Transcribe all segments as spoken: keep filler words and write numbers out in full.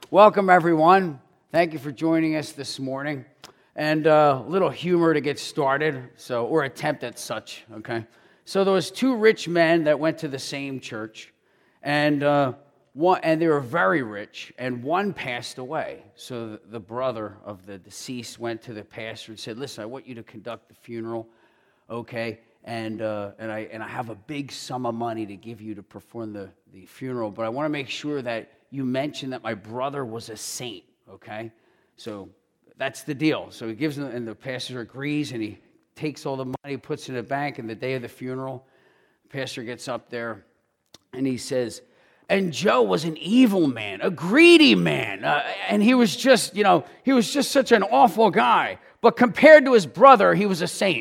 Welcome, everyone. Thank you for joining us this morning. And uh, a little humor to get started, so or attempt at such, okay? So there was two rich men that went to the same church, and uh, one, and they were very rich, and one passed away. So the, the brother of the deceased went to the pastor and said, listen, I want you to conduct the funeral, okay? And uh, and I and I have a big sum of money to give you to perform the, the funeral, but I want to make sure that you mention that my brother was a saint, okay? So that's the deal. So he gives them, and the pastor agrees, and he takes all the money, puts it in the bank, and the day of the funeral, the pastor gets up there, and he says, and Joe was an evil man, a greedy man, uh, and he was just, you know, he was just such an awful guy, but compared to his brother, he was a saint.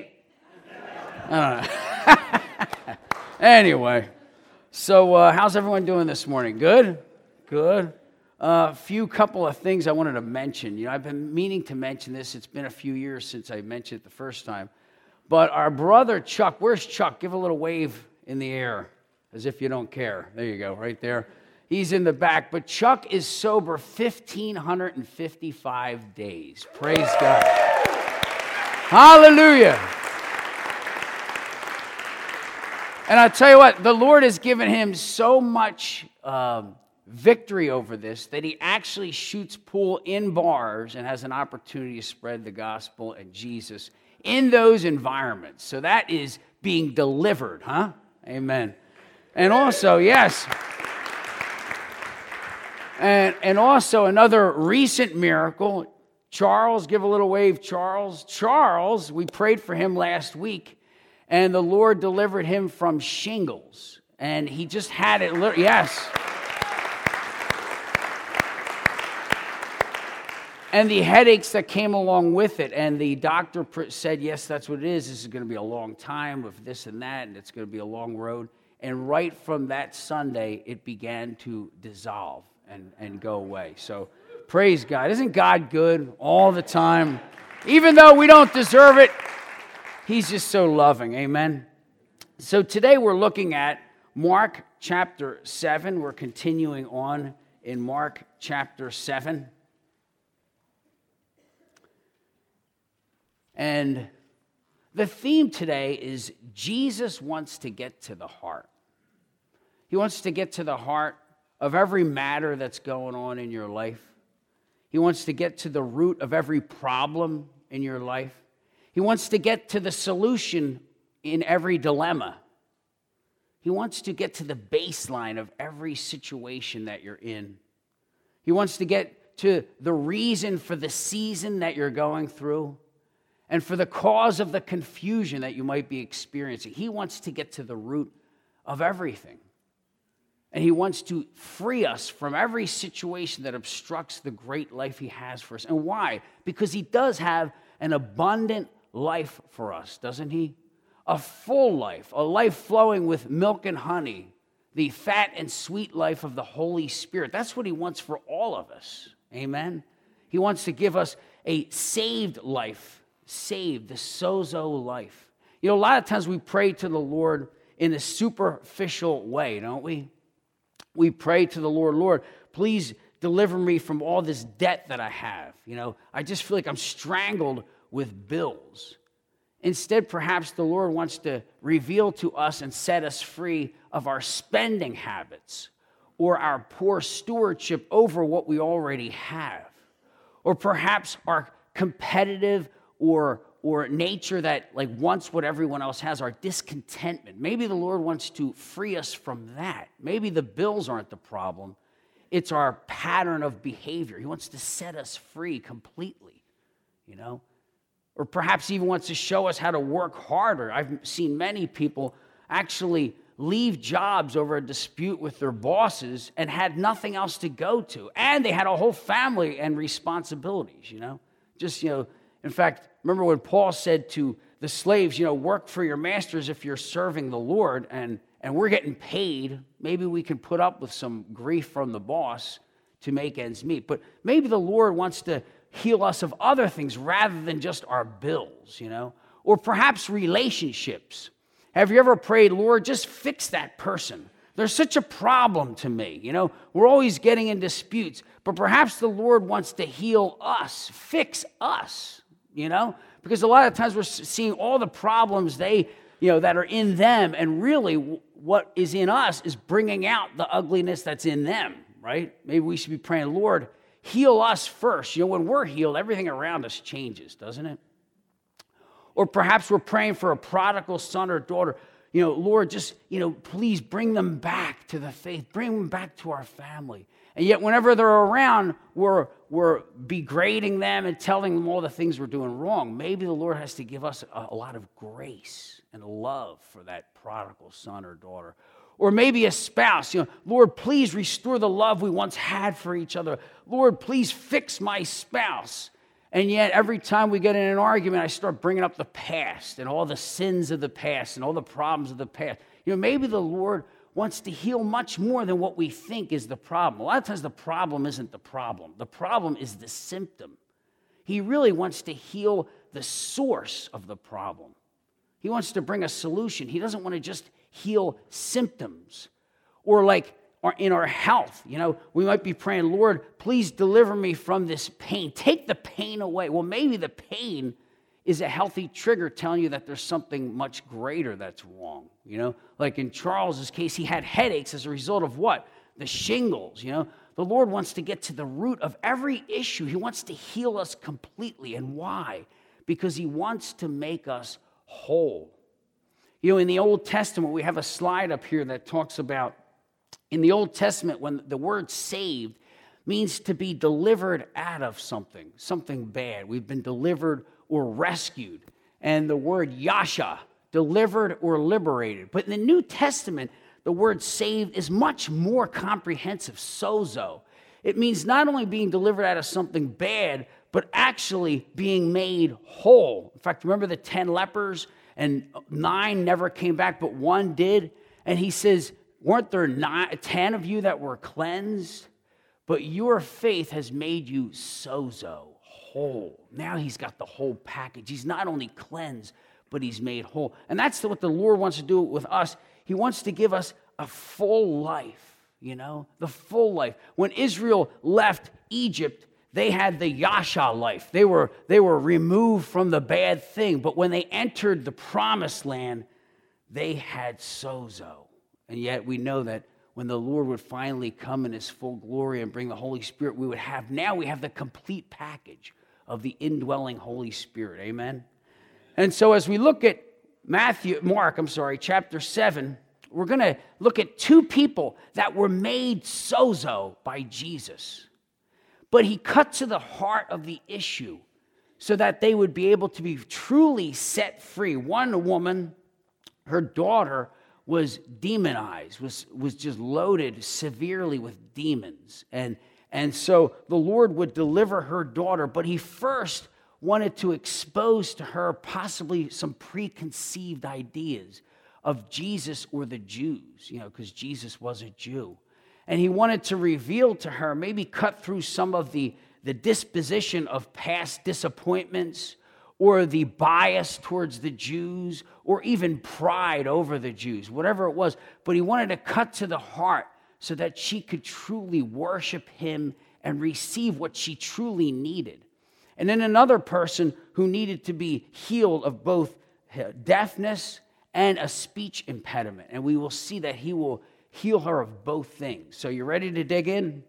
I don't know. Anyway, so uh, how's everyone doing this morning? Good? Good. A uh, few couple of things I wanted to mention. You know, I've been meaning to mention this. It's been a few years since I mentioned it the first time. But our brother Chuck, where's Chuck? Give a little wave in the air as if you don't care. There you go, right there. He's in the back. But Chuck is sober one thousand five hundred fifty-five days. Praise God. Hallelujah. And I tell you what, the Lord has given him so much um, victory over this that he actually shoots pool in bars and has an opportunity to spread the gospel and Jesus in those environments. So that is being delivered, huh? Amen. And also, yes. And, and also another recent miracle, Charles, give a little wave, Charles. Charles, we prayed for him last week. And the Lord delivered him from shingles. And he just had it, yes. And the headaches that came along with it. And the doctor said, yes, that's what it is. This is going to be a long time with this and that, and it's going to be a long road. And right from that Sunday, it began to dissolve and, and go away. So praise God. Isn't God good all the time? Even though we don't deserve it, He's just so loving, amen? So today we're looking at Mark chapter seven. We're continuing on in Mark chapter seven. And the theme today is Jesus wants to get to the heart. He wants to get to the heart of every matter that's going on in your life. He wants to get to the root of every problem in your life. He wants to get to the solution in every dilemma. He wants to get to the baseline of every situation that you're in. He wants to get to the reason for the season that you're going through and for the cause of the confusion that you might be experiencing. He wants to get to the root of everything. And he wants to free us from every situation that obstructs the great life he has for us. And why? Because he does have an abundant life for us, doesn't he? A full life, a life flowing with milk and honey, the fat and sweet life of the Holy Spirit. That's what he wants for all of us. Amen? He wants to give us a saved life, saved, the sozo life. You know, a lot of times we pray to the Lord in a superficial way, don't we? We pray to the Lord, Lord, please deliver me from all this debt that I have. You know, I just feel like I'm strangled with bills. Instead, perhaps the Lord wants to reveal to us and set us free of our spending habits or our poor stewardship over what we already have, or perhaps our competitive or or nature that like wants what everyone else has, our discontentment. Maybe the Lord wants to free us from that. Maybe the bills aren't the problem. It's our pattern of behavior. He wants to set us free completely, you know? Or perhaps even wants to show us how to work harder. I've seen many people actually leave jobs over a dispute with their bosses and had nothing else to go to. And they had a whole family and responsibilities, you know? Just, you know, in fact, remember when Paul said to the slaves, you know, work for your masters if you're serving the Lord, and, and we're getting paid. Maybe we can put up with some grief from the boss to make ends meet. But maybe the Lord wants to heal us of other things rather than just our bills, you know, or perhaps relationships. Have you ever prayed, Lord, just fix that person They're such a problem to me. You know, we're always getting in disputes, but perhaps the Lord wants to heal us, fix us, you know, because a lot of times we're seeing all the problems they, you know, that are in them, and really what is in us is bringing out the ugliness that's in them, right? Maybe we should be praying, Lord, heal us first. You know, when we're healed, everything around us changes, doesn't it? Or perhaps we're praying for a prodigal son or daughter. You know, Lord, just, you know, please bring them back to the faith. Bring them back to our family. And yet whenever they're around, we're, we're degrading them and telling them all the things we're doing wrong. Maybe the Lord has to give us a, a lot of grace and love for that prodigal son or daughter. Or maybe a spouse, you know, Lord, please restore the love we once had for each other. Lord, please fix my spouse. And yet every time we get in an argument, I start bringing up the past and all the sins of the past and all the problems of the past. You know, maybe the Lord wants to heal much more than what we think is the problem. A lot of times the problem isn't the problem. The problem is the symptom. He really wants to heal the source of the problem. He wants to bring a solution. He doesn't want to just heal symptoms. Or like in our health, you know, we might be praying, Lord, please deliver me from this pain. Take the pain away. Well, maybe the pain is a healthy trigger telling you that there's something much greater that's wrong, you know? Like in Charles's case, he had headaches as a result of what? The shingles, you know? The Lord wants to get to the root of every issue. He wants to heal us completely. And why? Because he wants to make us whole. You know, in the Old Testament, we have a slide up here that talks about, in the Old Testament, when the word saved means to be delivered out of something, something bad. We've been delivered or rescued. And the word yasha, delivered or liberated. But in the New Testament, the word saved is much more comprehensive, sozo. It means not only being delivered out of something bad, but actually being made whole. In fact, remember the ten lepers? And nine never came back, but one did. And he says, weren't there nine, ten of you that were cleansed? But your faith has made you sozo, whole. Now he's got the whole package. He's not only cleansed, but he's made whole. And that's what the Lord wants to do with us. He wants to give us a full life, you know, the full life. When Israel left Egypt, they had the Yasha life. They were, they were removed from the bad thing. But when they entered the promised land, they had sozo. And yet we know that when the Lord would finally come in his full glory and bring the Holy Spirit, we would have, now we have the complete package of the indwelling Holy Spirit. Amen? And so as we look at Matthew, Mark, I'm sorry, chapter seven, we're going to look at two people that were made sozo by Jesus. But he cut to the heart of the issue so that they would be able to be truly set free. One woman, her daughter, was demonized, was, was just loaded severely with demons. And, and so the Lord would deliver her daughter, but he first wanted to expose to her possibly some preconceived ideas of Jesus or the Jews, you know, because Jesus was a Jew. And he wanted to reveal to her, maybe cut through some of the, the disposition of past disappointments or the bias towards the Jews or even pride over the Jews, whatever it was. But he wanted to cut to the heart so that she could truly worship him and receive what she truly needed. And then another person who needed to be healed of both deafness and a speech impediment. And we will see that he will heal her of both things. So you ready to dig in?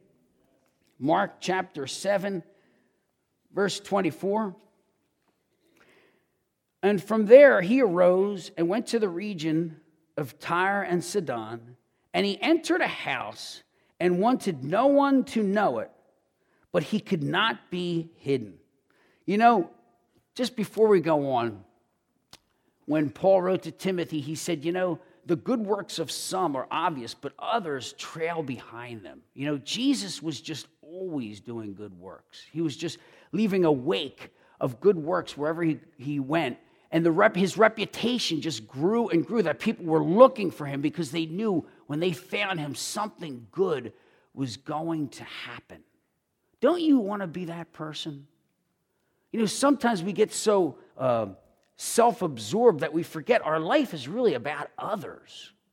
Mark chapter seven, verse twenty-four. And from there he arose and went to the region of Tyre and Sidon, and he entered a house and wanted no one to know it, but he could not be hidden. You know, just before we go on, when Paul wrote to Timothy, he said, you know, the good works of some are obvious, but others trail behind them. You know, Jesus was just always doing good works. He was just leaving a wake of good works wherever he, he went. And the rep, his reputation just grew and grew, that people were looking for him because they knew when they found him, something good was going to happen. Don't you want to be that person? You know, sometimes we get so uh, self-absorbed that we forget our life is really about others.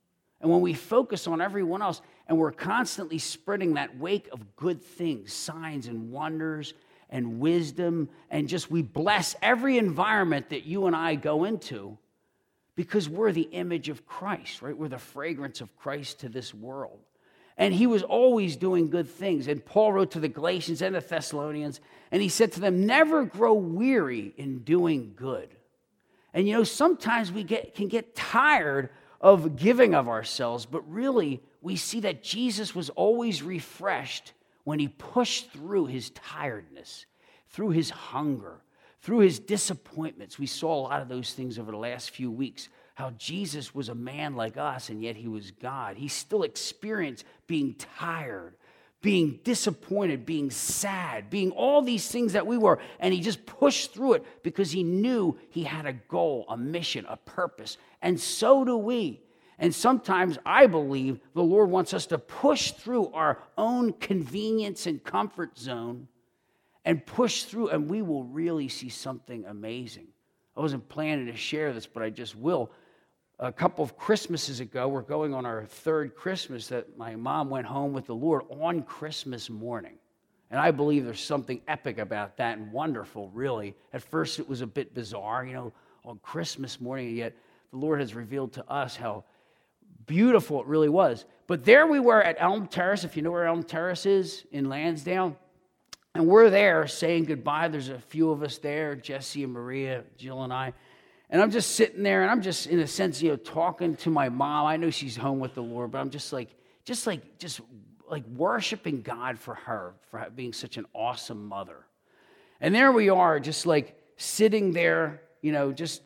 And when we focus on everyone else and we're constantly spreading that wake of good things, signs and wonders and wisdom, and just we bless every environment that you and I go into because we're the image of Christ, right? We're the fragrance of Christ to this world. And he was always doing good things. And Paul wrote to the Galatians and the Thessalonians, and he said to them, never grow weary in doing good. And you know, sometimes we get can get tired of giving of ourselves, but really we see that Jesus was always refreshed when he pushed through his tiredness, through his hunger, through his disappointments. We saw a lot of those things over the last few weeks, how Jesus was a man like us, and yet he was God. He still experienced being tired, being disappointed, being sad, being all these things that we were, and he just pushed through it because he knew he had a goal, a mission, a purpose, and so do we. And sometimes I believe the Lord wants us to push through our own convenience and comfort zone and push through, and we will really see something amazing. I wasn't planning to share this, but I just will. A couple of Christmases ago, we're going on our third Christmas that my mom went home with the Lord on Christmas morning. And I believe there's something epic about that and wonderful, really. At first, it was a bit bizarre, you know, on Christmas morning, and yet the Lord has revealed to us how beautiful it really was. But there we were at Elm Terrace, if you know where Elm Terrace is, in Lansdale. And we're there saying goodbye. There's a few of us there, Jesse and Maria, Jill and I. And I'm just sitting there, and I'm just, in a sense, you know, talking to my mom. I know she's home with the Lord, but I'm just like, just like, just like worshiping God for her, for being such an awesome mother. And there we are, just like sitting there, you know, just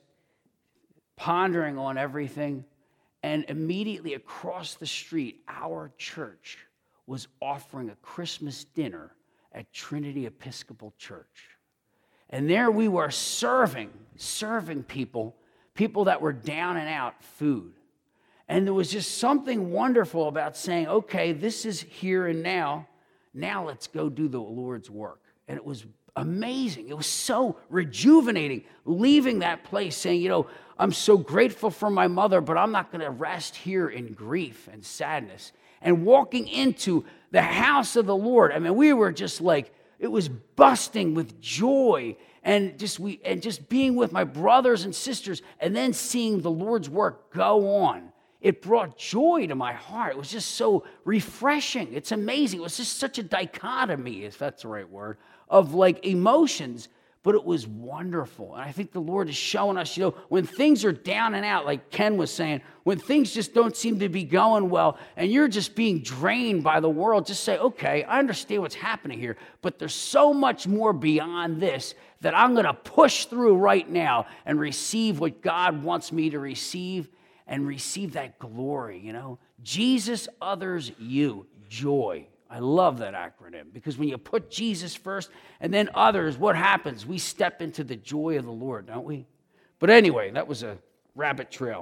pondering on everything. And immediately across the street, our church was offering a Christmas dinner at Trinity Episcopal Church. And there we were serving, serving people, people that were down and out, food. And there was just something wonderful about saying, okay, this is here and now. Now let's go do the Lord's work. And it was amazing. It was so rejuvenating, leaving that place saying, you know, I'm so grateful for my mother, but I'm not going to rest here in grief and sadness. And walking into the house of the Lord, I mean, we were just like, it was busting with joy and just we and just being with my brothers and sisters and then seeing the Lord's work go on. It brought joy to my heart. It was just so refreshing. It's amazing. It was just such a dichotomy, if that's the right word, of like emotions, but it was wonderful. And I think the Lord is showing us, you know, when things are down and out, like Ken was saying, when things just don't seem to be going well and you're just being drained by the world, just say, okay, I understand what's happening here, but there's so much more beyond this that I'm going to push through right now and receive what God wants me to receive and receive that glory, you know. Jesus, others, you, joy. I love that acronym because when you put Jesus first and then others, what happens? We step into the joy of the Lord, don't we? But anyway, that was a rabbit trail.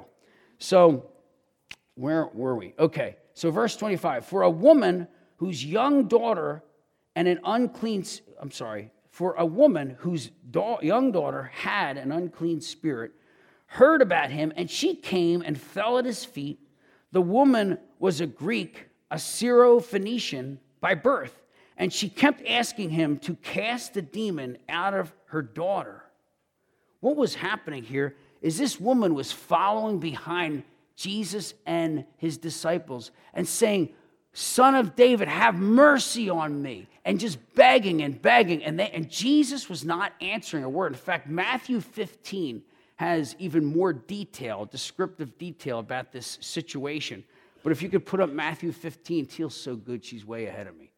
So where were we? Okay, so verse twenty-five. For a woman whose young daughter and an unclean, I'm sorry, for a woman whose da- young daughter had an unclean spirit, heard about him, and she came and fell at his feet. The woman was a Greek, a Syro-Phoenician by birth, and she kept asking him to cast the demon out of her daughter. What was happening here is this woman was following behind Jesus and his disciples and saying, Son of David, have mercy on me, and just begging and begging, and, they, and Jesus was not answering a word. In fact, Matthew fifteen has even more detail, descriptive detail about this situation. But if you could put up Matthew fifteen, Teal's so good, she's way ahead of me.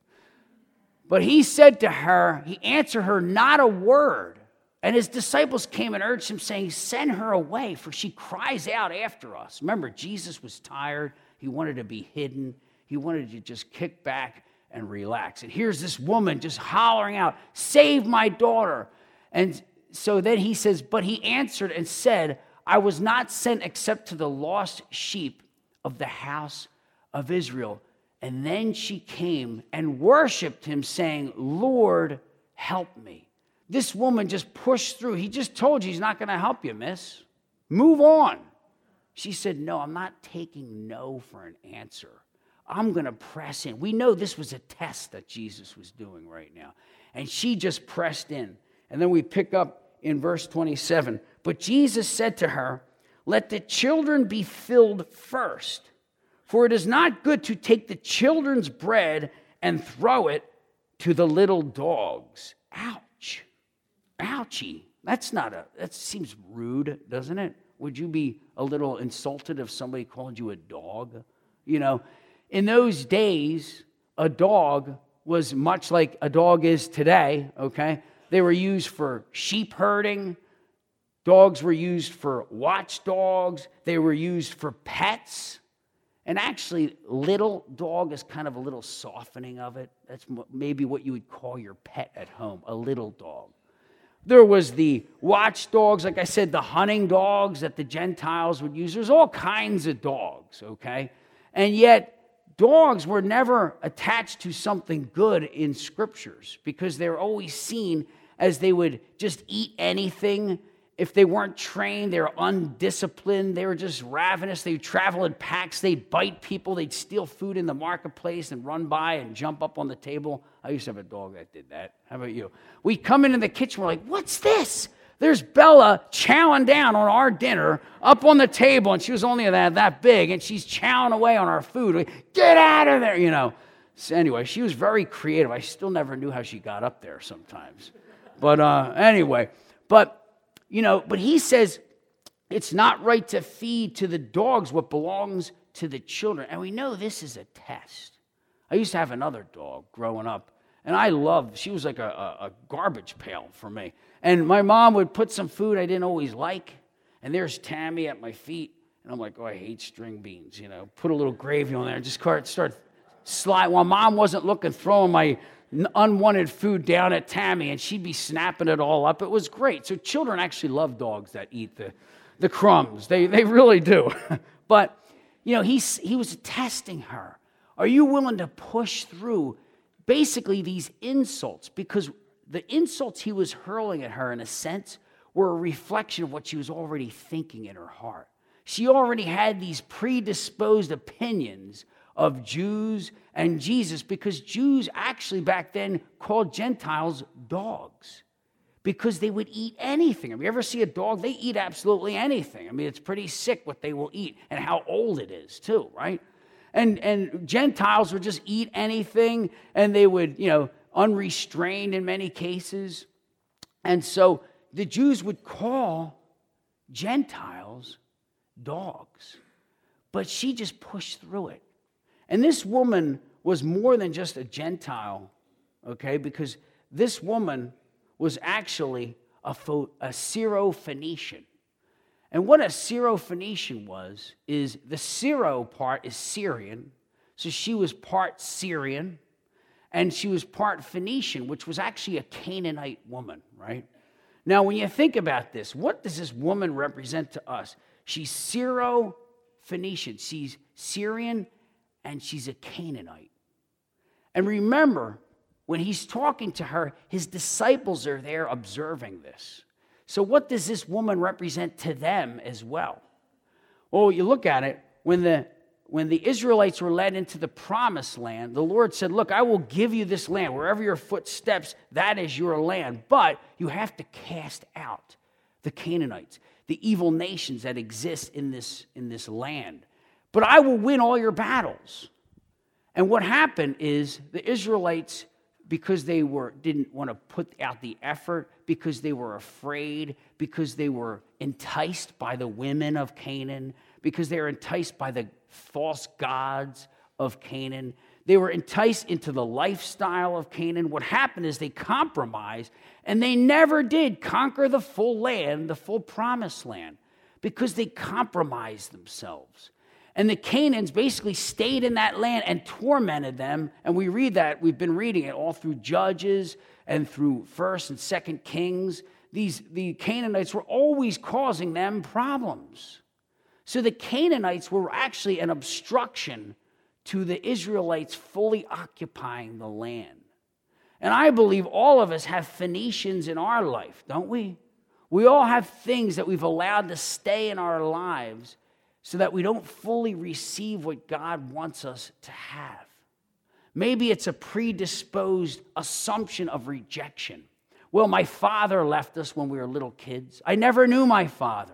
But he said to her, he answered her not a word. And his disciples came and urged him, saying, send her away, for she cries out after us. Remember, Jesus was tired. He wanted to be hidden. He wanted to just kick back and relax. And here's this woman just hollering out, save my daughter. And so then he says, but he answered and said, I was not sent except to the lost sheep of the house of Israel. And then she came and worshiped him, saying, Lord, help me. This woman just pushed through. He just told you he's not going to help you, miss. Move on. She said, no, I'm not taking no for an answer. I'm going to press in. We know this was a test that Jesus was doing right now. And she just pressed in. And then we pick up in verse twenty-seven. But Jesus said to her, let the children be filled first, for it is not good to take the children's bread and throw it to the little dogs. Ouch. Ouchie. That's not a, that seems rude, doesn't it? Would you be a little insulted if somebody called you a dog? You know, in those days, a dog was much like a dog is today, okay? They were used for sheep herding. Dogs were used for watchdogs. They were used for pets. And actually, little dog is kind of a little softening of it. That's maybe what you would call your pet at home, a little dog. There was the watchdogs, like I said, the hunting dogs that the Gentiles would use. There's all kinds of dogs, okay? And yet, dogs were never attached to something good in scriptures because they were always seen as they would just eat anything. If they weren't trained, they were undisciplined, they were just ravenous, they would travel in packs, they'd bite people, they'd steal food in the marketplace and run by and jump up on the table. I used to have a dog that did that. How about you? We'd come into the kitchen, we're like, what's this? There's Bella chowing down on our dinner up on the table, and she was only that, that big, and she's chowing away on our food. We, Get out of there, you know. So anyway, she was very creative. I still never knew how she got up there sometimes. But uh, anyway, but, you know, but he says it's not right to feed to the dogs what belongs to the children. And we know this is a test. I used to have another dog growing up, and I loved, she was like a, a, a garbage pail for me. And my mom would put some food I didn't always like, and there's Tammy at my feet, and I'm like, oh, I hate string beans, you know. Put a little gravy on there and just start slide. While Mom wasn't looking, throwing my unwanted food down at Tammy, and she'd be snapping it all up. It was great. So children actually love dogs that eat the, the crumbs. They, they really do. But, you know, he's, he was testing her. Are you willing to push through basically these insults? Because the insults he was hurling at her, in a sense, were a reflection of what she was already thinking in her heart. She already had these predisposed opinions of Jews and Jesus, because Jews actually back then called Gentiles dogs because they would eat anything. Have you ever see a dog? They eat absolutely anything. I mean, it's pretty sick what they will eat and how old it is too, right? And, and Gentiles would just eat anything, and they would, you know, unrestrained in many cases. And so the Jews would call Gentiles dogs. But she just pushed through it. And this woman was more than just a Gentile, okay, because this woman was actually a, a Syro-Phoenician. And what a Syro-Phoenician was, is the Syro part is Syrian, so she was part Syrian, and she was part Phoenician, which was actually a Canaanite woman, right? Now, when you think about this, what does this woman represent to us? She's Syro-Phoenician. She's Syrian, and she's a Canaanite. And remember, when he's talking to her, his disciples are there observing this. So what does this woman represent to them as well? Well, you look at it, when the when the Israelites were led into the promised land, the Lord said, look, I will give you this land. Wherever your foot steps, that is your land. But you have to cast out the Canaanites, the evil nations that exist in this, in this land. But I will win all your battles. And what happened is the Israelites, because they were didn't want to put out the effort, because they were afraid, because they were enticed by the women of Canaan, because they were enticed by the false gods of Canaan. They were enticed into the lifestyle of Canaan. What happened is they compromised, and they never did conquer the full land, the full promised land, because they compromised themselves. And the Canaans basically stayed in that land and tormented them. And we read that, we've been reading it all through Judges and through First and Second Kings. These, the Canaanites were always causing them problems. So the Canaanites were actually an obstruction to the Israelites fully occupying the land. And I believe all of us have Phoenicians in our life, don't we? We all have things that we've allowed to stay in our lives so that we don't fully receive what God wants us to have. Maybe it's a predisposed assumption of rejection. Well, my father left us when we were little kids. I never knew my father.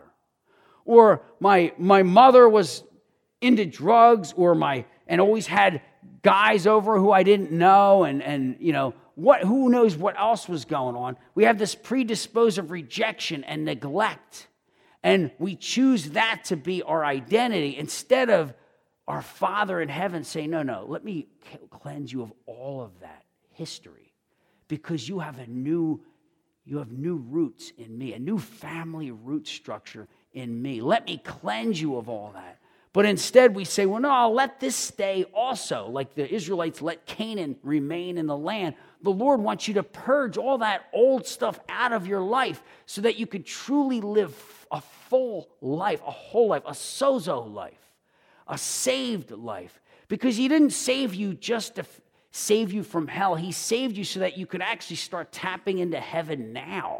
Or my, my mother was into drugs, or my and always had guys over who I didn't know, and, and you know, what who knows what else was going on. We have this predisposed of rejection and neglect. And we choose that to be our identity instead of our Father in heaven saying, no, no, let me cleanse you of all of that history, because you have a new, you have new roots in me, a new family root structure in me. Let me cleanse you of all that. But instead we say, well, no, I'll let this stay also. Like the Israelites let Canaan remain in the land. The Lord wants you to purge all that old stuff out of your life so that you could truly live a full life, a whole life, a sozo life, a saved life. Because he didn't save you just to f- save you from hell. He saved you so that you could actually start tapping into heaven now.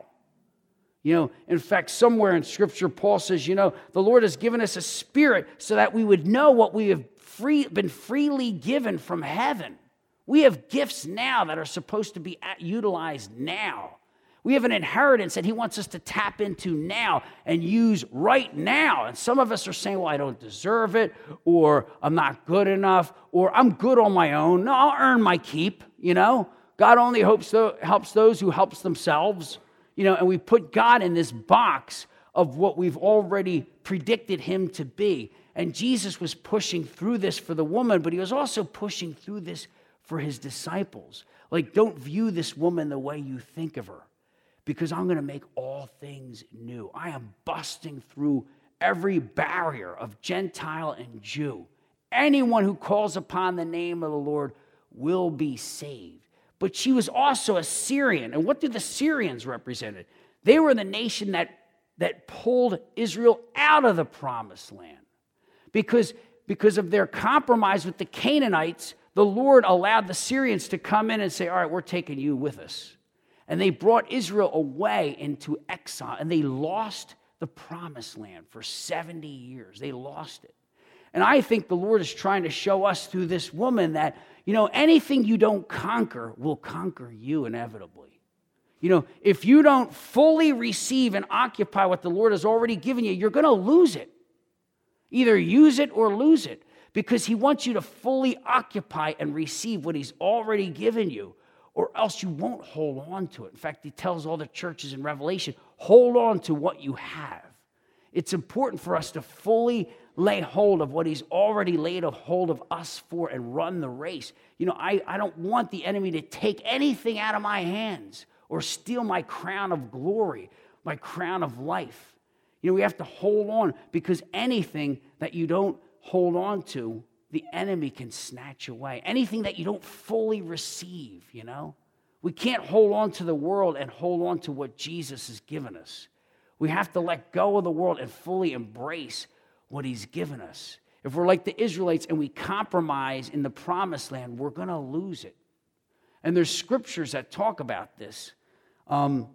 You know, in fact, somewhere in Scripture, Paul says, you know, the Lord has given us a spirit so that we would know what we have free, been freely given from heaven. We have gifts now that are supposed to be at, utilized now. We have an inheritance that he wants us to tap into now and use right now. And some of us are saying, well, I don't deserve it, or I'm not good enough, or I'm good on my own. No, I'll earn my keep, you know. God only hopes to, helps those who helps themselves. You know, and we put God in this box of what we've already predicted him to be. And Jesus was pushing through this for the woman, but he was also pushing through this for his disciples. Like, don't view this woman the way you think of her, because I'm going to make all things new. I am busting through every barrier of Gentile and Jew. Anyone who calls upon the name of the Lord will be saved. But she was also a Syrian. And what did the Syrians represent? They were the nation that, that pulled Israel out of the promised land. Because, because of their compromise with the Canaanites, the Lord allowed the Syrians to come in and say, all right, we're taking you with us. And they brought Israel away into exile. And they lost the promised land for seventy years. They lost it. And I think the Lord is trying to show us through this woman that, you know, anything you don't conquer will conquer you inevitably. You know, if you don't fully receive and occupy what the Lord has already given you, you're going to lose it. Either use it or lose it, because he wants you to fully occupy and receive what he's already given you, or else you won't hold on to it. In fact, he tells all the churches in Revelation, hold on to what you have. It's important for us to fully lay hold of what he's already laid a hold of us for and run the race. You know, I, I don't want the enemy to take anything out of my hands or steal my crown of glory, my crown of life. You know, we have to hold on, because anything that you don't hold on to, the enemy can snatch away. Anything that you don't fully receive, you know. We can't hold on to the world and hold on to what Jesus has given us. We have to let go of the world and fully embrace what he's given us. If we're like the Israelites and we compromise in the promised land, we're going to lose it. And there's scriptures that talk about this. Um,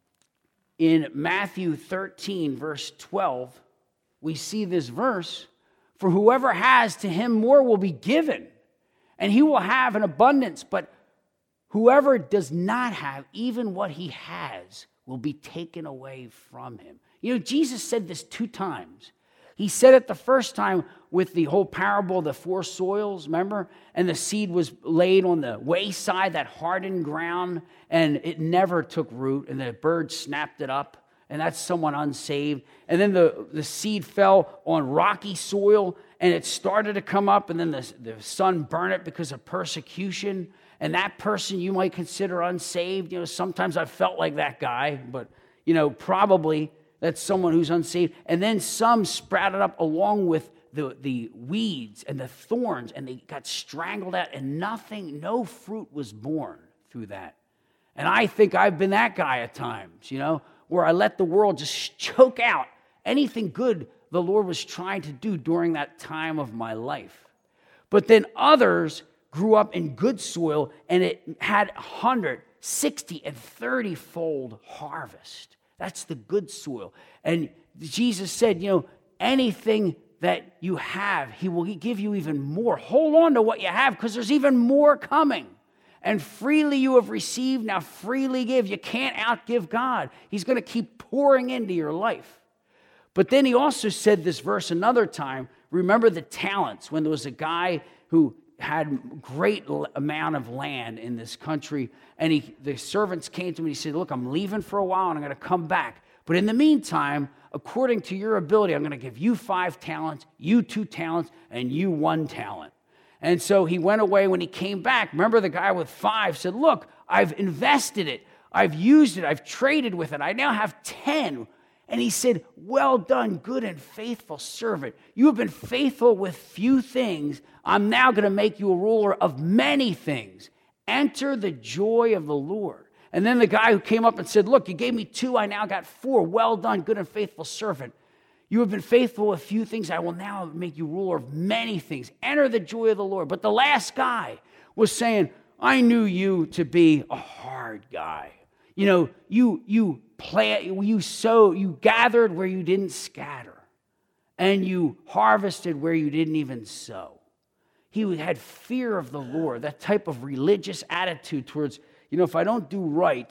in Matthew thirteen, verse twelve, we see this verse, for whoever has, to him more will be given, and he will have an abundance. But whoever does not have, even what he has, will be taken away from him. You know, Jesus said this two times. He said it the first time with the whole parable of the four soils, remember? And the seed was laid on the wayside, that hardened ground, and it never took root, and the birds snapped it up, and that's someone unsaved. And then the, the seed fell on rocky soil, and it started to come up, and then the, the sun burned it because of persecution. And that person you might consider unsaved. You know, sometimes I've felt like that guy, but, you know, probably that's someone who's unsaved. And then some sprouted up along with the, the weeds and the thorns, and they got strangled out, and nothing, no fruit was born through that. And I think I've been that guy at times, you know, where I let the world just choke out anything good the Lord was trying to do during that time of my life. But then others grew up in good soil, and it had one hundred, sixty, and thirty-fold harvest. That's the good soil. And Jesus said, you know, anything that you have, he will give you even more. Hold on to what you have because there's even more coming. And freely you have received, now freely give. You can't outgive God. He's going to keep pouring into your life. But then he also said this verse another time. Remember the talents, when there was a guy who had great amount of land in this country, and he, the servants came to him and he said, look, I'm leaving for a while and I'm going to come back. But in the meantime, according to your ability, I'm going to give you five talents, you two talents, and you one talent. And so he went away. When he came back, remember the guy with five said, look, I've invested it. I've used it. I've traded with it. I now have ten. And he said, well done, good and faithful servant. You have been faithful with few things. I'm now going to make you a ruler of many things. Enter the joy of the Lord. And then the guy who came up and said, look, you gave me two. I now got four. Well done, good and faithful servant. You have been faithful with few things. I will now make you ruler of many things. Enter the joy of the Lord. But the last guy was saying, I knew you to be a hard guy. You know, you you plant, you sow, you gathered where you didn't scatter, and you harvested where you didn't even sow. He had fear of the Lord, that type of religious attitude towards, you know, if I don't do right,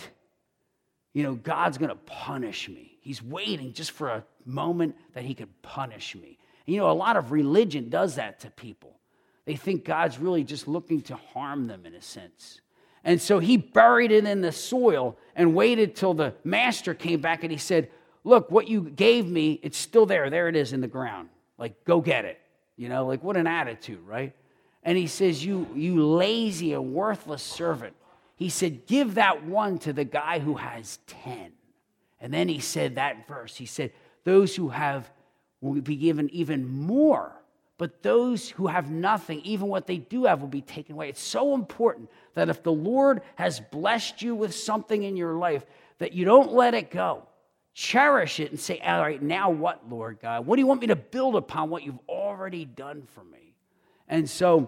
you know, God's going to punish me. He's waiting just for a moment that he could punish me. And, you know, a lot of religion does that to people. They think God's really just looking to harm them in a sense. And so he buried it in the soil and waited till the master came back and he said, look, what you gave me, it's still there. There it is in the ground. Like, go get it. You know, like what an attitude, right? And he says, you, you lazy and worthless servant. He said, give that one to the guy who has ten. And then he said that verse. He said, those who have will be given even more. But those who have nothing, even what they do have, will be taken away. It's so important that if the Lord has blessed you with something in your life, that you don't let it go. Cherish it and say, all right, now what, Lord God? What do you want me to build upon what you've already done for me? And so,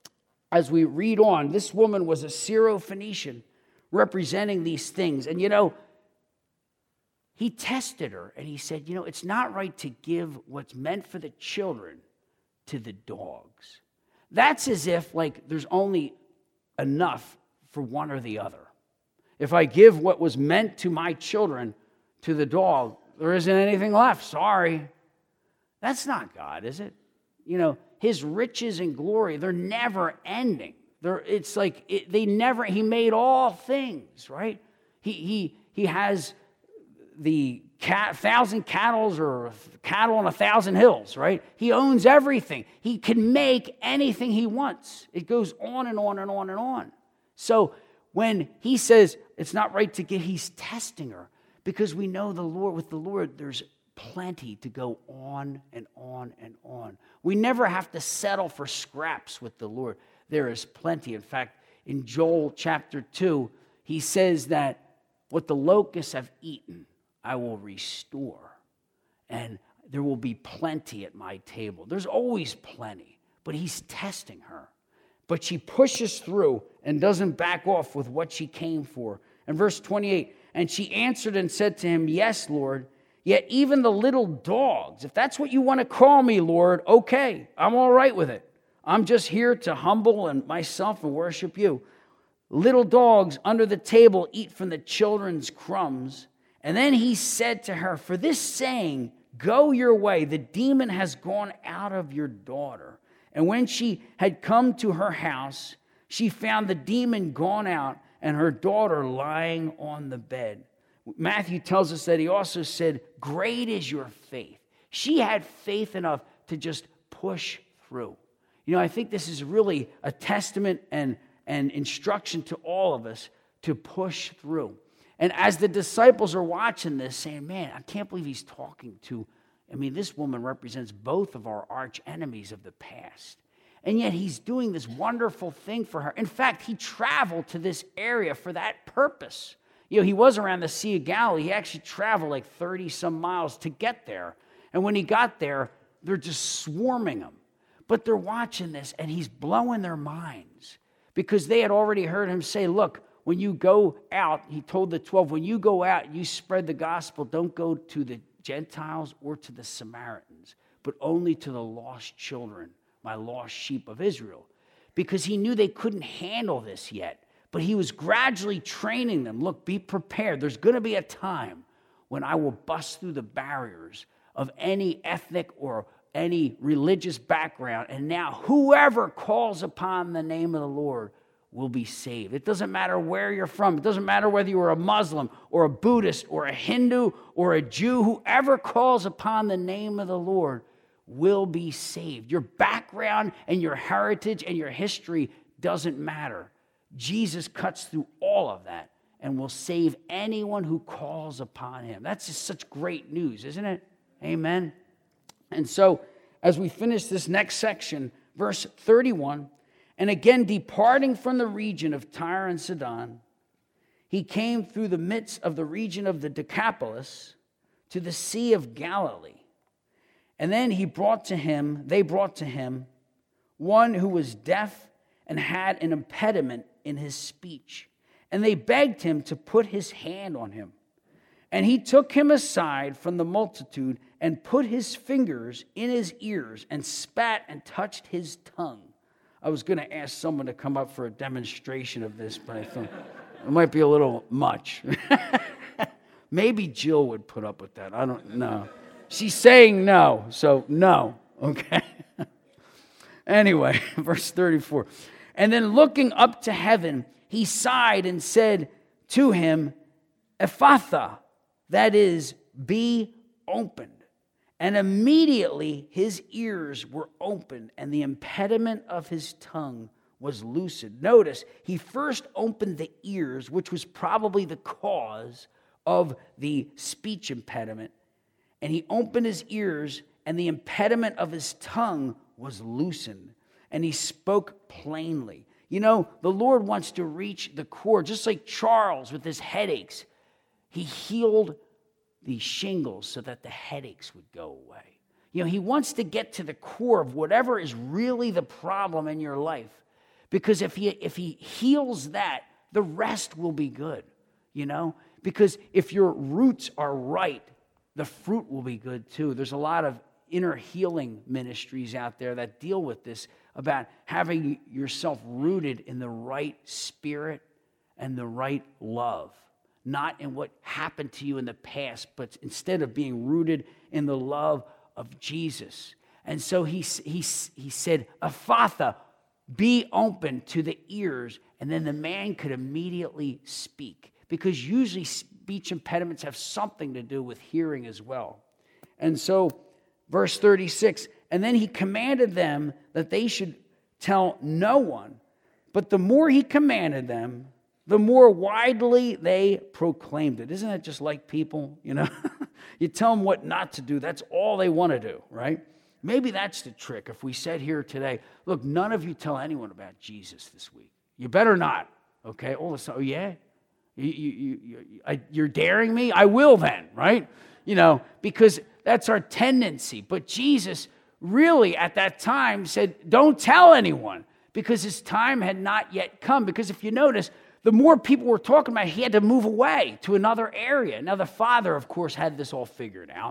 as we read on, this woman was a Syrophoenician representing these things. And you know, he tested her and he said, you know, it's not right to give what's meant for the children to the dogs. That's as if like there's only enough for one or the other. If I give what was meant to my children to the dog, there isn't anything left. Sorry. That's not God, is it? You know, his riches and glory, they're never ending. They're, it's like it, they never, he made all things, right? He, he, he has the cat, thousand cattle or cattle on a thousand hills, right? He owns everything. He can make anything he wants. It goes on and on and on and on. So when he says it's not right to get, he's testing her because we know the Lord, with the Lord, there's plenty to go on and on and on. We never have to settle for scraps with the Lord. There is plenty. In fact, in Joel chapter two, he says that what the locusts have eaten, I will restore. And there will be plenty at my table. There's always plenty. But he's testing her. But she pushes through and doesn't back off with what she came for. And verse twenty-eight, and she answered and said to him, yes, Lord, yet even the little dogs, if that's what you want to call me, Lord, okay, I'm all right with it. I'm just here to humble and myself and worship you. Little dogs under the table eat from the children's crumbs. And then he said to her, for this saying, go your way, the demon has gone out of your daughter. And when she had come to her house, she found the demon gone out and her daughter lying on the bed. Matthew tells us that he also said, great is your faith. She had faith enough to just push through. You know, I think this is really a testament and, and instruction to all of us to push through. And as the disciples are watching this, saying, man, I can't believe he's talking to, I mean, this woman represents both of our arch enemies of the past. And yet he's doing this wonderful thing for her. In fact, he traveled to this area for that purpose. You know, he was around the Sea of Galilee. He actually traveled like thirty some miles to get there. And when he got there, they're just swarming him. But they're watching this and he's blowing their minds because they had already heard him say, look, when you go out, he told the twelve, when you go out, you spread the gospel. Don't go to the Gentiles or to the Samaritans, but only to the lost children, my lost sheep of Israel. Because he knew they couldn't handle this yet. But he was gradually training them. Look, be prepared. There's going to be a time when I will bust through the barriers of any ethnic or any religious background. And now whoever calls upon the name of the Lord will be saved. It doesn't matter where you're from. It doesn't matter whether you are a Muslim or a Buddhist or a Hindu or a Jew. Whoever calls upon the name of the Lord will be saved. Your background and your heritage and your history doesn't matter. Jesus cuts through all of that and will save anyone who calls upon him. That's just such great news, isn't it? Amen. And so, as we finish this next section, verse thirty-one, and again departing from the region of Tyre and Sidon, he came through the midst of the region of the Decapolis to the Sea of Galilee. And then he brought to him, they brought to him, one who was deaf and had an impediment in his speech. And they begged him to put his hand on him. And he took him aside from the multitude and put his fingers in his ears and spat and touched his tongue. I was going to ask someone to come up for a demonstration of this, but I thought it might be a little much. Maybe Jill would put up with that. I don't know. She's saying no, so no, okay? Anyway, verse thirty-four. And then looking up to heaven, he sighed and said to him, Ephphatha, that is, be opened. And immediately his ears were opened, and the impediment of his tongue was loosened. Notice, he first opened the ears, which was probably the cause of the speech impediment. And he opened his ears, and the impediment of his tongue was loosened. And he spoke plainly. You know, the Lord wants to reach the core, just like Charles with his headaches. He healed the shingles so that the headaches would go away. You know, he wants to get to the core of whatever is really the problem in your life. Because if he, if he heals that, the rest will be good, you know? Because if your roots are right, the fruit will be good too. There's a lot of inner healing ministries out there that deal with this, about having yourself rooted in the right spirit and the right love. Not in what happened to you in the past, but instead of being rooted in the love of Jesus. And so he, he, he said, Ephphatha, be open to the ears. And then the man could immediately speak. Because usually speech impediments have something to do with hearing as well. And so, verse thirty-six, and then he commanded them that they should tell no one. But the more he commanded them, the more widely they proclaimed it. Isn't it just like people, you know? You tell them what not to do. That's all they want to do, right? Maybe that's the trick. If we said here today, look, none of you tell anyone about Jesus this week. You better not, okay? All of a sudden, oh, yeah? You, you, you, you, I, you're daring me? I will then, right? You know, because that's our tendency. But Jesus really at that time said, don't tell anyone, because his time had not yet come. Because if you notice, the more people were talking about it, he had to move away to another area. Now, the Father, of course, had this all figured out.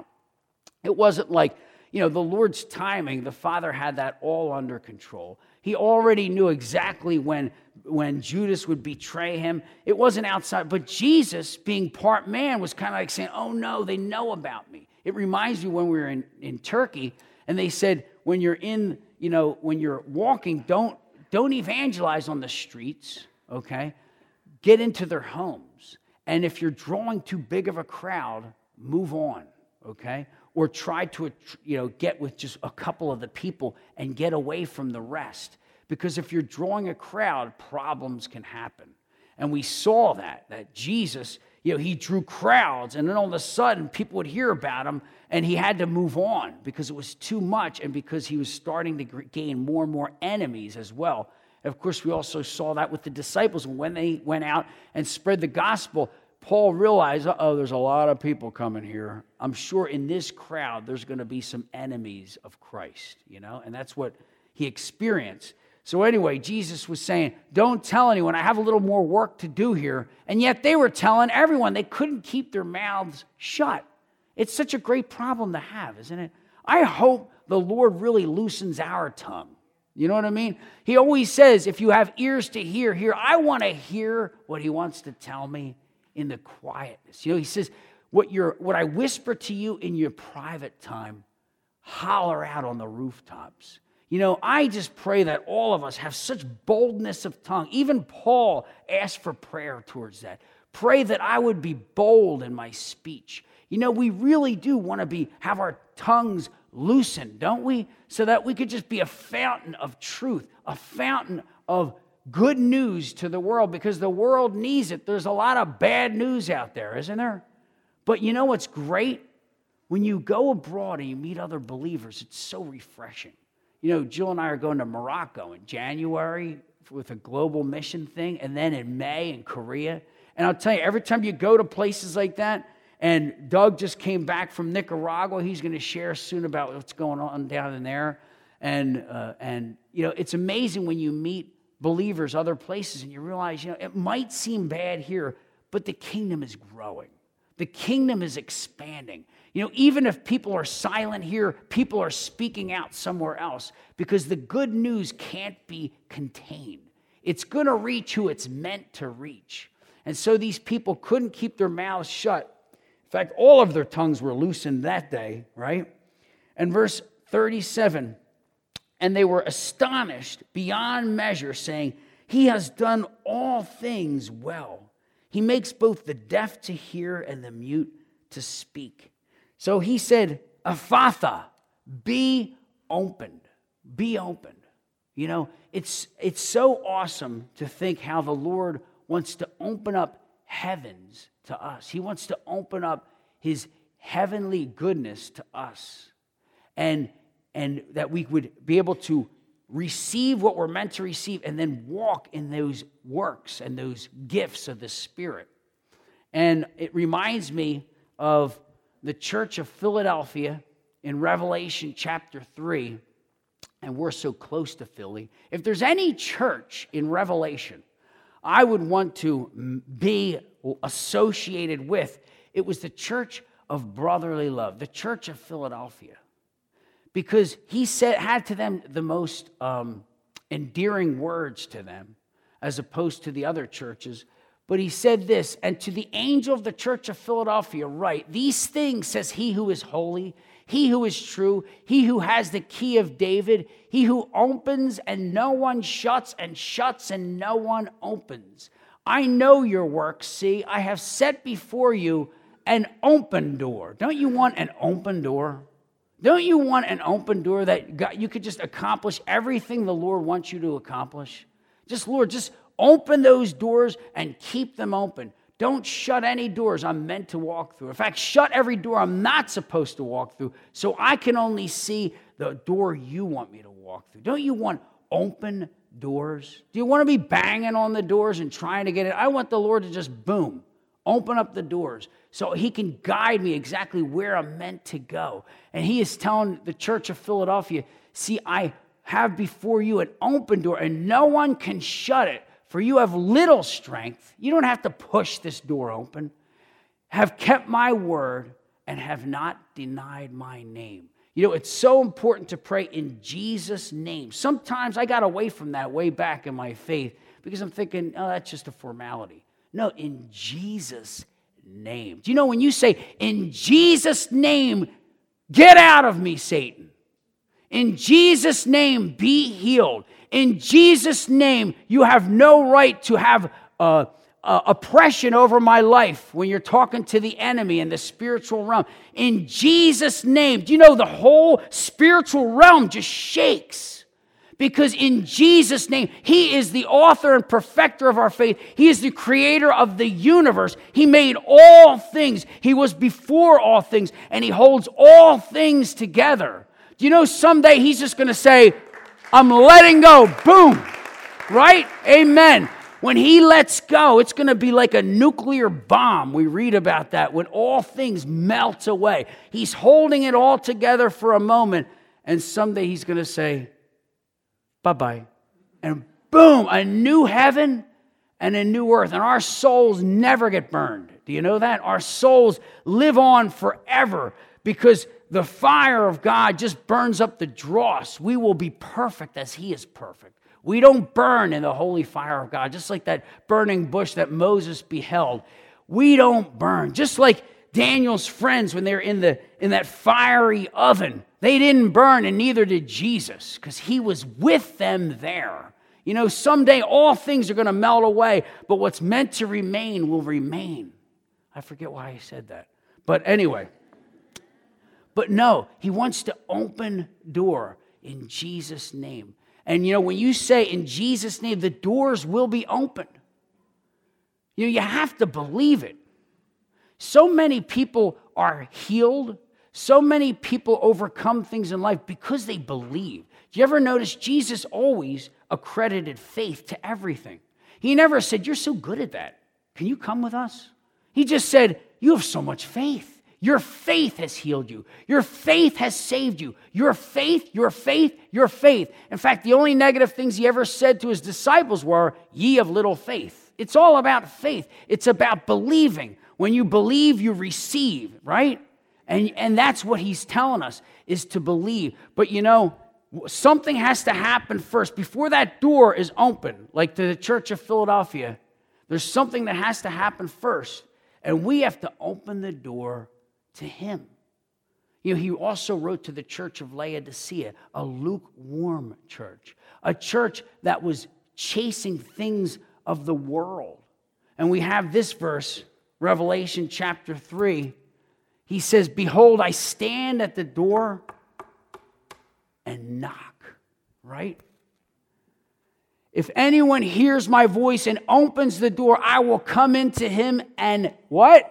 It wasn't like, you know, the Lord's timing. The Father had that all under control. He already knew exactly when, when Judas would betray him. It wasn't outside. But Jesus, being part man, was kind of like saying, oh, no, they know about me. It reminds me when we were in, in Turkey, and they said, when you're in, you know, when you're walking, don't, don't evangelize on the streets, okay? Get into their homes. And if you're drawing too big of a crowd, move on, okay? Or try to, you know, get with just a couple of the people and get away from the rest. Because if you're drawing a crowd, problems can happen. And we saw that, that Jesus, you know, he drew crowds, and then all of a sudden people would hear about him, and he had to move on because it was too much, and because he was starting to gain more and more enemies as well. Of course, we also saw that with the disciples. When they went out and spread the gospel, Paul realized, uh-oh, there's a lot of people coming here. I'm sure in this crowd, there's going to be some enemies of Christ, you know? And that's what he experienced. So anyway, Jesus was saying, don't tell anyone. I have a little more work to do here. And yet they were telling everyone. They couldn't keep their mouths shut. It's such a great problem to have, isn't it? I hope the Lord really loosens our tongue. You know what I mean? He always says, if you have ears to hear, hear. I want to hear what he wants to tell me in the quietness. You know, he says, what you're, what I whisper to you in your private time, holler out on the rooftops. You know, I just pray that all of us have such boldness of tongue. Even Paul asked for prayer towards that. Pray that I would be bold in my speech. You know, we really do want to be have our tongues loosened, don't we? So that we could just be a fountain of truth, a fountain of good news to the world, because the world needs it. There's a lot of bad news out there, isn't there? But you know what's great? When you go abroad and you meet other believers, it's so refreshing. You know, Jill and I are going to Morocco in January with a global mission thing, and then in May in Korea. And I'll tell you, every time you go to places like that, and Doug just came back from Nicaragua. He's going to share soon about what's going on down in there. And, uh, and you know, it's amazing when you meet believers other places and you realize, you know, it might seem bad here, but the kingdom is growing. The kingdom is expanding. You know, even if people are silent here, people are speaking out somewhere else, because the good news can't be contained. It's going to reach who it's meant to reach. And so these people couldn't keep their mouths shut. In fact, all of their tongues were loosened that day, right? And verse thirty-seven, and they were astonished beyond measure, saying, he has done all things well. He makes both the deaf to hear and the mute to speak. So he said, Ephatha, be opened, be opened. You know, it's, it's so awesome to think how the Lord wants to open up heavens to us. He wants to open up his heavenly goodness to us. And, and that we would be able to receive what we're meant to receive and then walk in those works and those gifts of the Spirit. And it reminds me of the church of Philadelphia in Revelation chapter three. And we're so close to Philly. If there's any church in Revelation I would want to be associated with, it was the church of brotherly love, the church of Philadelphia. Because he said, had to them the most um, endearing words to them, as opposed to the other churches. But he said this, and to the angel of the church of Philadelphia write, these things says he who is holy, he who is true, he who has the key of David, he who opens and no one shuts, and shuts and no one opens. I know your works. See, I have set before you an open door. Don't you want an open door? Don't you want an open door that God, you could just accomplish everything the Lord wants you to accomplish? Just, Lord, just open those doors and keep them open. Don't shut any doors I'm meant to walk through. In fact, shut every door I'm not supposed to walk through so I can only see the door you want me to walk through. Don't you want open doors? Do you want to be banging on the doors and trying to get it? I want the Lord to just, boom, open up the doors so he can guide me exactly where I'm meant to go. And he is telling the church of Philadelphia, see, I have before you an open door and no one can shut it. For you have little strength. You don't have to push this door open. Have kept my word and have not denied my name. You know, it's so important to pray in Jesus' name. Sometimes I got away from that way back in my faith because I'm thinking, oh, that's just a formality. No, in Jesus' name. Do you know when you say, in Jesus' name, get out of me, Satan. In Jesus' name, be healed. In Jesus' name, you have no right to have uh, uh, oppression over my life when you're talking to the enemy in the spiritual realm. In Jesus' name, do you know the whole spiritual realm just shakes? Because in Jesus' name, he is the author and perfecter of our faith. He is the creator of the universe. He made all things. He was before all things, and he holds all things together. Do you know someday he's just going to say, I'm letting go. Boom. Right? Amen. When he lets go, it's going to be like a nuclear bomb. We read about that when all things melt away. He's holding it all together for a moment, and someday he's going to say, bye-bye. And boom, a new heaven and a new earth. And our souls never get burned. Do you know that? Our souls live on forever Because the fire of God just burns up the dross. We will be perfect as he is perfect. We don't burn in the holy fire of God, just like that burning bush that Moses beheld. We don't burn. Just like Daniel's friends when they were in, the, in that fiery oven, they didn't burn, and neither did Jesus, because he was with them there. You know, someday all things are going to melt away, but what's meant to remain will remain. I forget why I said that. But anyway. But no, he wants to open door in Jesus' name. And you know, when you say in Jesus' name, the doors will be opened. You know, you have to believe it. So many people are healed. So many people overcome things in life because they believe. Do you ever notice Jesus always accredited faith to everything? He never said, you're so good at that. Can you come with us? He just said, you have so much faith. Your faith has healed you. Your faith has saved you. Your faith, your faith, your faith. In fact, the only negative things he ever said to his disciples were, ye of little faith. It's all about faith. It's about believing. When you believe, you receive, right? And, and that's what he's telling us, is to believe. But you know, something has to happen first. Before that door is open, like to the Church of Philadelphia, there's something that has to happen first. And we have to open the door to him. You know, he also wrote to the church of Laodicea, a lukewarm church, a church that was chasing things of the world. And we have this verse, Revelation chapter three. He says, behold, I stand at the door and knock, right? If anyone hears my voice and opens the door, I will come into him and what?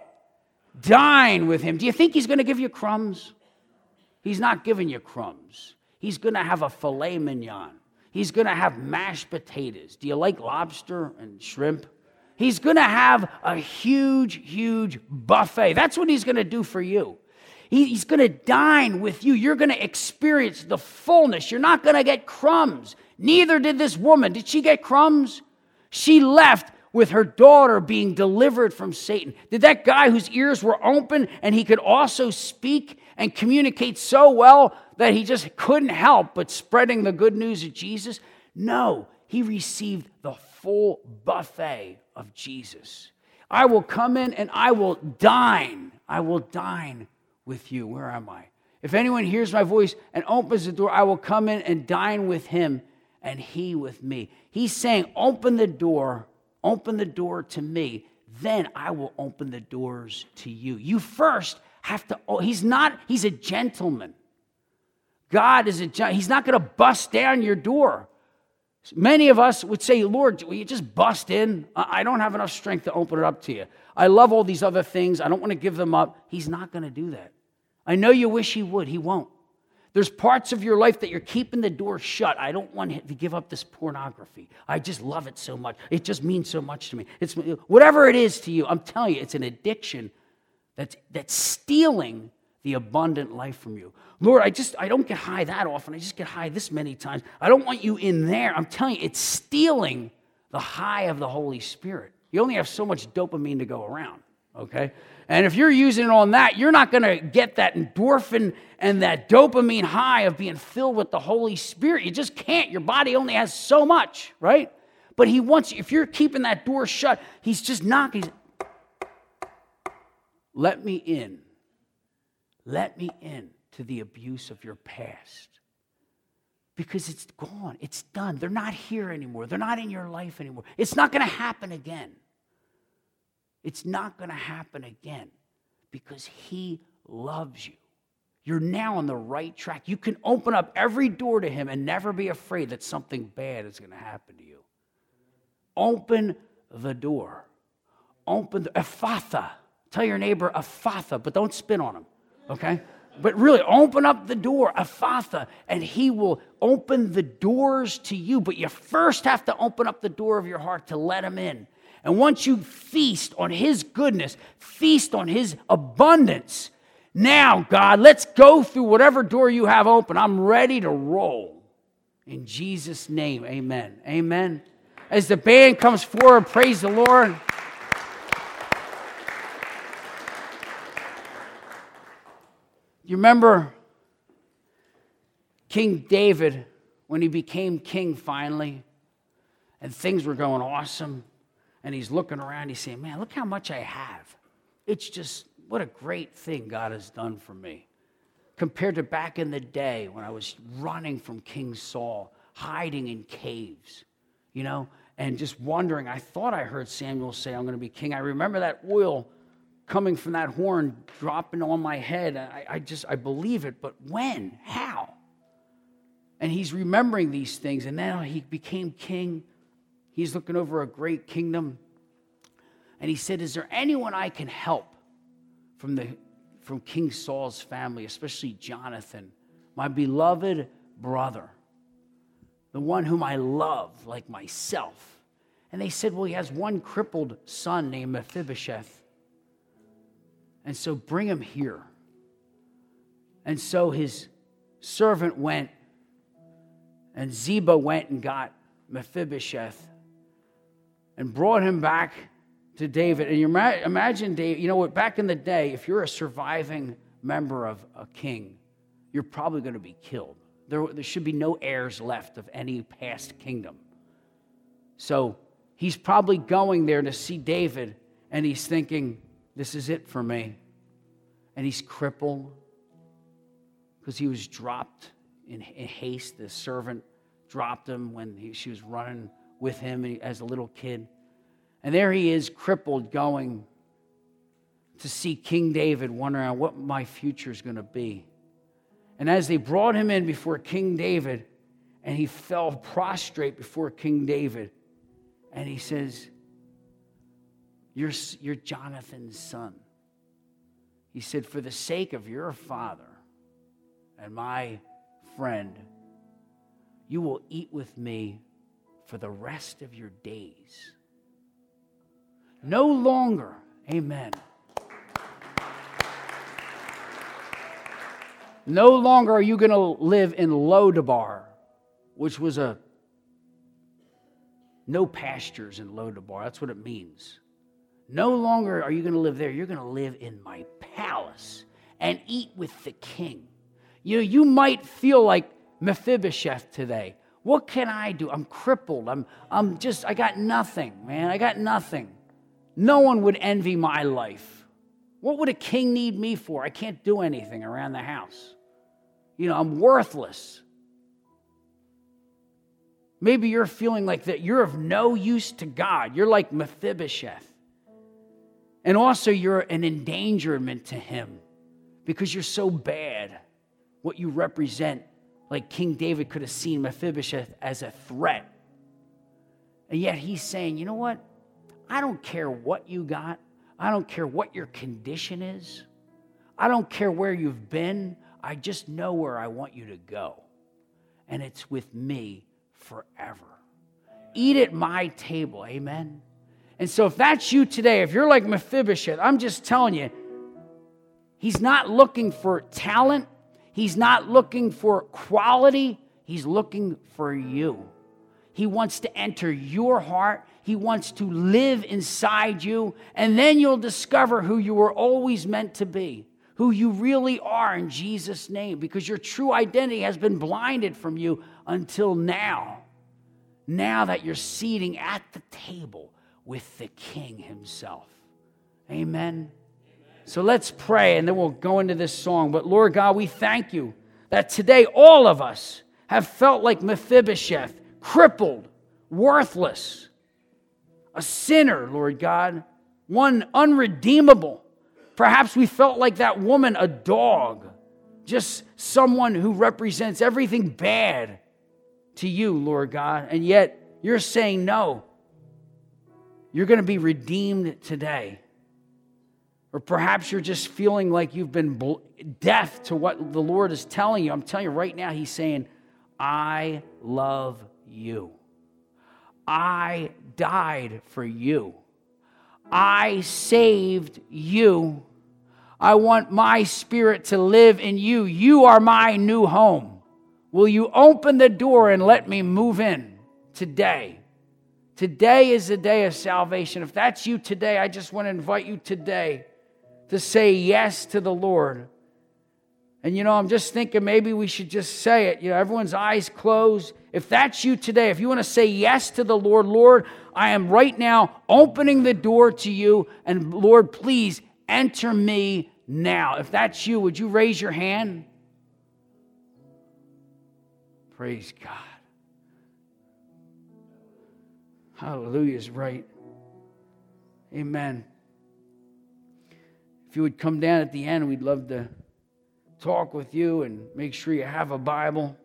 Dine with him. Do you think he's going to give you crumbs? He's not giving you crumbs. He's going to have a filet mignon. He's going to have mashed potatoes. Do you like lobster and shrimp? He's going to have a huge, huge buffet. That's what he's going to do for you. He, he's going to dine with you. You're going to experience the fullness. You're not going to get crumbs. Neither did this woman. Did she get crumbs? She left with her daughter being delivered from Satan. Did that guy whose ears were open and he could also speak and communicate so well that he just couldn't help but spreading the good news of Jesus? No, he received the full buffet of Jesus. I will come in and I will dine. I will dine with you. Where am I? If anyone hears my voice and opens the door, I will come in and dine with him and he with me. He's saying, open the door. Open the door to me, then I will open the doors to you. You first have to, oh, he's not, he's a gentleman. God is a, he's not going to bust down your door. Many of us would say, Lord, will you just bust in? I don't have enough strength to open it up to you. I love all these other things. I don't want to give them up. He's not going to do that. I know you wish he would. He won't. There's parts of your life that you're keeping the door shut. I don't want to give up this pornography. I just love it so much. It just means so much to me. It's whatever it is to you, I'm telling you, it's an addiction that's, that's stealing the abundant life from you. Lord, I just, I don't get high that often. I just get high this many times. I don't want you in there. I'm telling you, it's stealing the high of the Holy Spirit. You only have so much dopamine to go around, okay? And if you're using it on that, you're not going to get that endorphin and that dopamine high of being filled with the Holy Spirit. You just can't. Your body only has so much, right? But he wants you, if you're keeping that door shut, he's just knocking. Let me in. Let me in to the abuse of your past. Because it's gone. It's done. They're not here anymore. They're not in your life anymore. It's not going to happen again. It's not going to happen again because he loves you. You're now on the right track. You can open up every door to him and never be afraid that something bad is going to happen to you. Open the door. Open the, Ephatha. Tell your neighbor Ephatha, but don't spit on him, okay? But really, open up the door, Ephatha, and he will open the doors to you. But you first have to open up the door of your heart to let him in. And once you feast on his goodness, feast on his abundance, now, God, let's go through whatever door you have open. I'm ready to roll. In Jesus' name, amen. Amen. As the band comes forward, praise the Lord. You remember King David, when he became king finally, and things were going awesome, and he's looking around, he's saying, man, look how much I have. It's just, what a great thing God has done for me. Compared to back in the day when I was running from King Saul, hiding in caves, you know, and just wondering. I thought I heard Samuel say, I'm going to be king. I remember that oil coming from that horn, dropping on my head. I, I just, I believe it, but when? How? And he's remembering these things, and now he became king. He's looking over a great kingdom. And he said, is there anyone I can help from the from King Saul's family, especially Jonathan, my beloved brother, the one whom I love like myself? And they said, well, he has one crippled son named Mephibosheth. And so bring him here. And so his servant went, and Ziba went and got Mephibosheth and brought him back to David. And you imagine, David, you know what, back in the day, if you're a surviving member of a king, you're probably going to be killed. There, there should be no heirs left of any past kingdom. So he's probably going there to see David, and he's thinking, this is it for me. And he's crippled because he was dropped in, in haste. The servant dropped him when he, she was running with him as a little kid. And there he is, crippled, going to see King David, wondering what my future is going to be. And as they brought him in before King David, and he fell prostrate before King David, and he says, you're, you're Jonathan's son. He said, for the sake of your father and my friend, you will eat with me for the rest of your days. No longer, amen. No longer are you going to live in Lodabar, which was a no pastures in Lodabar. That's what it means. No longer are you going to live there. You're going to live in my palace and eat with the king. You know, you might feel like Mephibosheth today. What can I do? I'm crippled. I'm, I'm just, I got nothing, man. I got nothing. No one would envy my life. What would a king need me for? I can't do anything around the house. You know, I'm worthless. Maybe you're feeling like that you're of no use to God. You're like Mephibosheth. And also you're an endangerment to him because you're so bad. What you represent, like King David could have seen Mephibosheth as a threat. And yet he's saying, you know what? I don't care what you got. I don't care what your condition is. I don't care where you've been. I just know where I want you to go. And it's with me forever. Eat at my table, amen? And so if that's you today, if you're like Mephibosheth, I'm just telling you, he's not looking for talent. He's not looking for quality. He's looking for you. He wants to enter your heart. He wants to live inside you. And then you'll discover who you were always meant to be, who you really are in Jesus' name, because your true identity has been blinded from you until now. Now that you're seating at the table with the King himself. Amen. So let's pray, and then we'll go into this song. But Lord God, we thank you that today all of us have felt like Mephibosheth, crippled, worthless, a sinner, Lord God, one unredeemable. Perhaps we felt like that woman, a dog, just someone who represents everything bad to you, Lord God. And yet you're saying, no, you're going to be redeemed today. Or perhaps you're just feeling like you've been deaf to what the Lord is telling you. I'm telling you right now, he's saying, I love you. I died for you. I saved you. I want my spirit to live in you. You are my new home. Will you open the door and let me move in today? Today is the day of salvation. If that's you today, I just want to invite you today to say yes to the Lord And, you know, I'm just thinking maybe we should just say it. You know, everyone's eyes closed. If that's you today, if you want to say yes to the Lord, Lord, I am right now opening the door to you. And, Lord, please enter me now. If that's you, would you raise your hand? Praise God. Hallelujah is right. Amen. If you would come down at the end, we'd love to talk with you and make sure you have a Bible.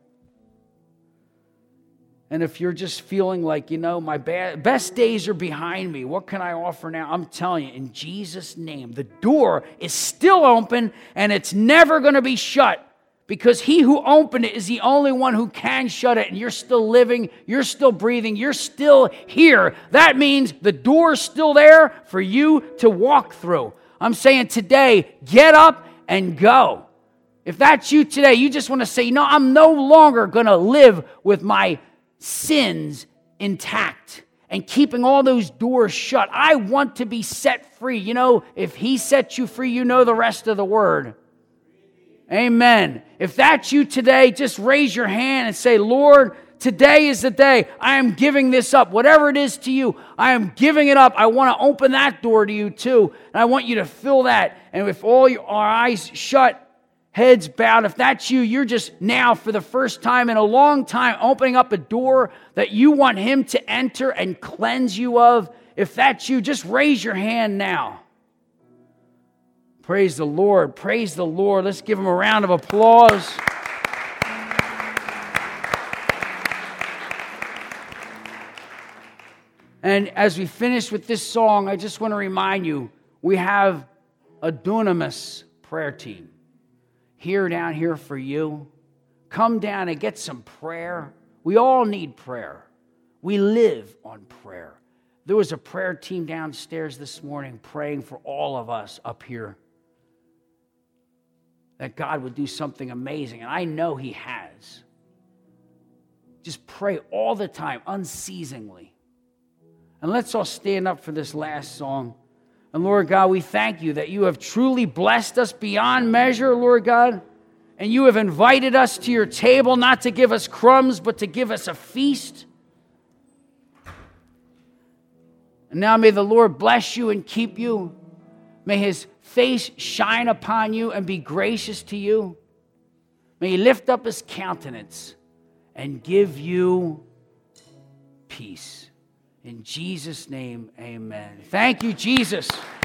And if you're just feeling like, you know, my bad, best days are behind me, what can I offer now? I'm telling you, in Jesus' name, the door is still open and it's never going to be shut, because he who opened it is the only one who can shut it. And you're still living, you're still breathing, you're still here. That means the door's still there for you to walk through. I'm saying today, get up and go. If that's you today, you just want to say, no, I'm no longer going to live with my sins intact and keeping all those doors shut. I want to be set free. You know, if he sets you free, you know the rest of the word. Amen. If that's you today, just raise your hand and say, Lord, today is the day. I am giving this up. Whatever it is to you, I am giving it up. I want to open that door to you too. And I want you to fill that. And with all your our eyes shut, heads bowed, if that's you, you're just now for the first time in a long time opening up a door that you want him to enter and cleanse you of. If that's you, just raise your hand now. Praise the Lord. Praise the Lord. Let's give him a round of applause. And as we finish with this song, I just want to remind you, we have a dunamis prayer team here down here for you. Come down and get some prayer. We all need prayer. We live on prayer. There was a prayer team downstairs this morning praying for all of us up here, that God would do something amazing. And I know he has. Just pray all the time, unceasingly. And let's all stand up for this last song. And Lord God, we thank you that you have truly blessed us beyond measure, Lord God. And you have invited us to your table, not to give us crumbs, but to give us a feast. And now may the Lord bless you and keep you. May his face shine upon you and be gracious to you. May he lift up his countenance and give you peace. In Jesus' name, amen. Thank you, Jesus.